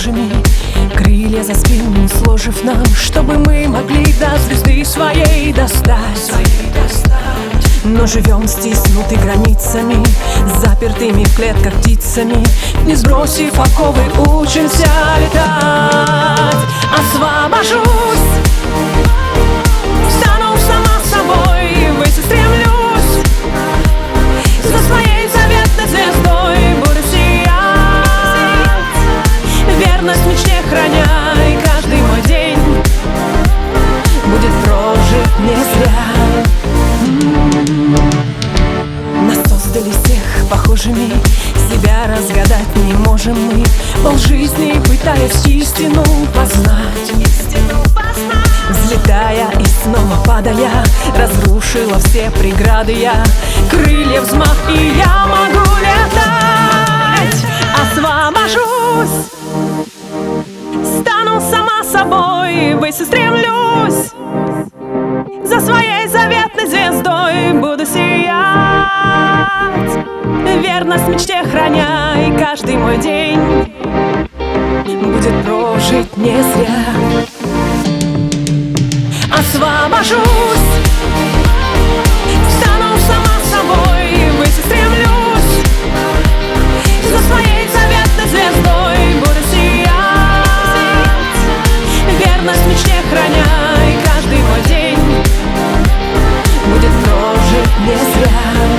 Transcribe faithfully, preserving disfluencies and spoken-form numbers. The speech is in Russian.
похожими, крылья за спину сложив нам, чтобы мы могли до звезды своей достать. Но живем стиснуты границами, запертыми в клетках птицами. Не сбросив оковы, учимся летать. Освобожусь, стану сама собой, ввысь устремлюсь, за своей заветной звездой буду сиять, верность мечте храня, и каждый мой день будет прожит не зря. Нас создали всех похожими, себя разгадать не можем мы, полжизни пытаясь истину познать. Взлетая и снова падая, разрушила все преграды я. Крылья взмах, и я могу летать. Освобожусь, стану сама собой, ввысь устремлюсь, за своей заветной звездой буду сиять, верность мечте храня, и каждый мой день будет прожит не зря. Освобожусь, стану сама собой, ввысь устремлюсь, за своей заветной звездой буду сиять, верность мечте храня, и каждый мой день будет прожит не зря.